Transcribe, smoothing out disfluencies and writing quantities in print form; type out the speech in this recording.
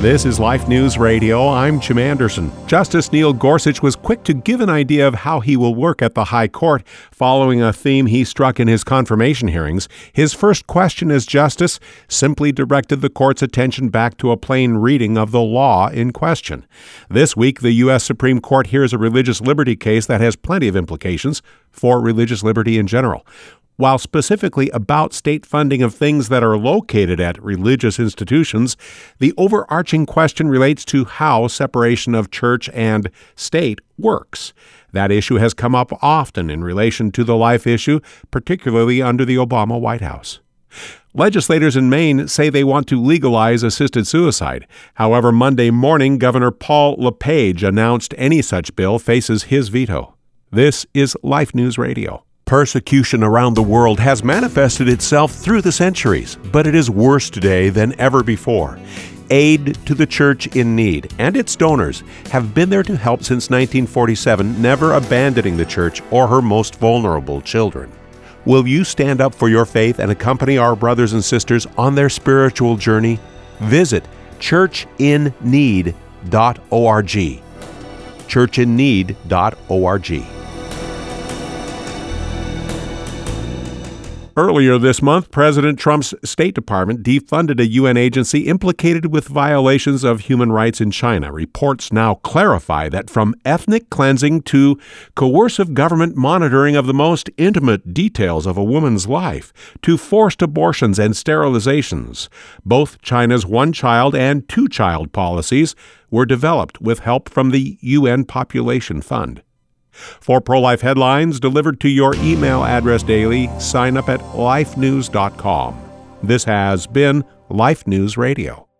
This is Life News Radio. I'm Jim Anderson. Justice Neil Gorsuch was quick to give an idea of how he will work at the High Court, following a theme he struck in his confirmation hearings. His first question as justice simply directed the court's attention back to a plain reading of the law in question. This week, the U.S. Supreme Court hears a religious liberty case that has plenty of implications for religious liberty in general. While specifically about state funding of things that are located at religious institutions, the overarching question relates to how separation of church and state works. That issue has come up often in relation to the life issue, particularly under the Obama White House. Legislators in Maine say they want to legalize assisted suicide. However, Monday morning, Governor Paul LePage announced any such bill faces his veto. This is Life News Radio. Persecution around the world has manifested itself through the centuries, but it is worse today than ever before. Aid to the Church in Need and its donors have been there to help since 1947, never abandoning the Church or her most vulnerable children. Will you stand up for your faith and accompany our brothers and sisters on their spiritual journey? Visit churchinneed.org. churchinneed.org. Earlier this month, President Trump's State Department defunded a UN agency implicated with violations of human rights in China. Reports now clarify that from ethnic cleansing to coercive government monitoring of the most intimate details of a woman's life, to forced abortions and sterilizations, both China's one-child and two-child policies were developed with help from the UN Population Fund. For pro-life headlines delivered to your email address daily, sign up at lifenews.com. This has been Life News Radio.